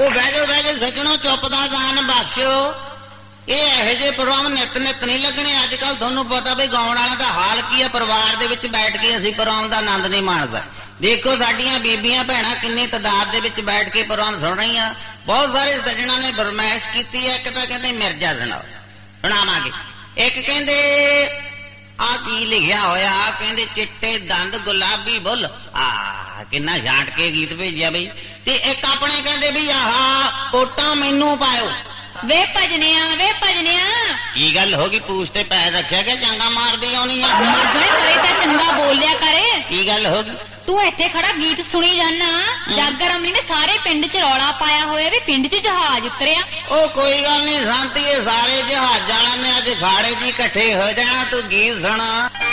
ਉਹ ਬਹਿ ਜਾਓ ਸੱਜਣੋ, ਚੁੱਪ ਦਾ ਦਾਨ ਬਖਸ਼ਿਓ। ਇਹ ਇਹੋ ਜਿਹੇ ਪ੍ਰੋਗਰਾਮ ਨਿਤ ਨਹੀਂ ਲੱਗਣੇ। ਅੱਜ ਕੱਲ ਤੁਹਾਨੂੰ ਪਤਾ ਵੀ ਗਾਉਣ ਵਾਲਿਆਂ ਦਾ ਹਾਲ ਕੀ ਹੈ। ਪਰਿਵਾਰ ਦੇ ਵਿੱਚ ਬੈਠ ਕੇ ਅਸੀਂ ਪ੍ਰੋਗਰਾਮ ਦਾ ਆਨੰਦ ਨਹੀਂ ਮਾਣ ਸਕਦੇ। ਦੇਖੋ ਸਾਡੀਆਂ ਬੀਬੀਆਂ ਭੈਣਾਂ ਕਿੰਨੀ ਤਾਦਾਦ ਦੇ ਵਿੱਚ ਬੈਠ ਕੇ ਪ੍ਰੋਗਰਾਮ ਸੁਣ ਰਹੀਆਂ। ਬਹੁਤ ਸਾਰੇ ਸੱਜਣਾਂ ਨੇ ਫਰਮਾਇਸ਼ ਕੀਤੀ ਹੈ। ਇੱਕ ਤਾਂ ਕਹਿੰਦੇ ਮਿਰਜ਼ਾ ਸੁਣਾਵਾਂਗੇ, ਇੱਕ ਕਹਿੰਦੇ ਆ ਕੀ ਲਿਖਿਆ ਹੋਇਆ, ਕਹਿੰਦੇ ਚਿੱਟੇ ਦੰਦ ਗੁਲਾਬੀ ਬੁੱਲ, ਕਿੰਨਾ ਛਾਂਟ ਕੇ ਗੀਤ ਭੇਜਿਆ ਬਈ। ਤੇ ਇੱਕ ਆਪਣੇ ਕਹਿੰਦੇ ਵੀ ਆਹ ਓਟਾਂ ਮੈਨੂੰ ਪਾਇਓ। ਵੇ ਭਜਨਿਆ ਕੀ ਗੱਲ ਹੋ ਗਈ? ਪੂਛ ਤੇ ਪੈਰ ਰੱਖਿਆ ਕਿ ਜਾਂਗਾ ਮਾਰਦੀ ਆਉਣੀ ਆ? ਕਰੇ ਤਾਂ ਚੰਗਾ ਬੋਲਿਆ ਕਰੇ। ਕੀ ਗੱਲ ਹੋ ਗਈ? ਤੂੰ ਇੱਥੇ ਖੜਾ ਗੀਤ ਸੁਣੀ ਜਾਨਾ। ਜਾਗਰ ਅਮਲੀ ਨੇ ਸਾਰੇ ਪਿੰਡ 'ਚ ਰੌਲਾ ਪਾਇਆ ਹੋਇਆ ਵੀ ਪਿੰਡ 'ਚ ਜਹਾਜ਼ ਉਤਰਿਆ। ਉਹ ਕੋਈ ਗੱਲ ਨਹੀਂ ਸੰਤੀ, ਇਹ ਸਾਰੇ ਜਹਾਜ਼ਾਂ ਨੇ ਅੱਜ ਖਾੜੇ 'ਚ ਇਕੱਠੇ ਹੋ ਜਾਣਾ। ਤੂੰ ਗੀਤ ਸੁਣਾ।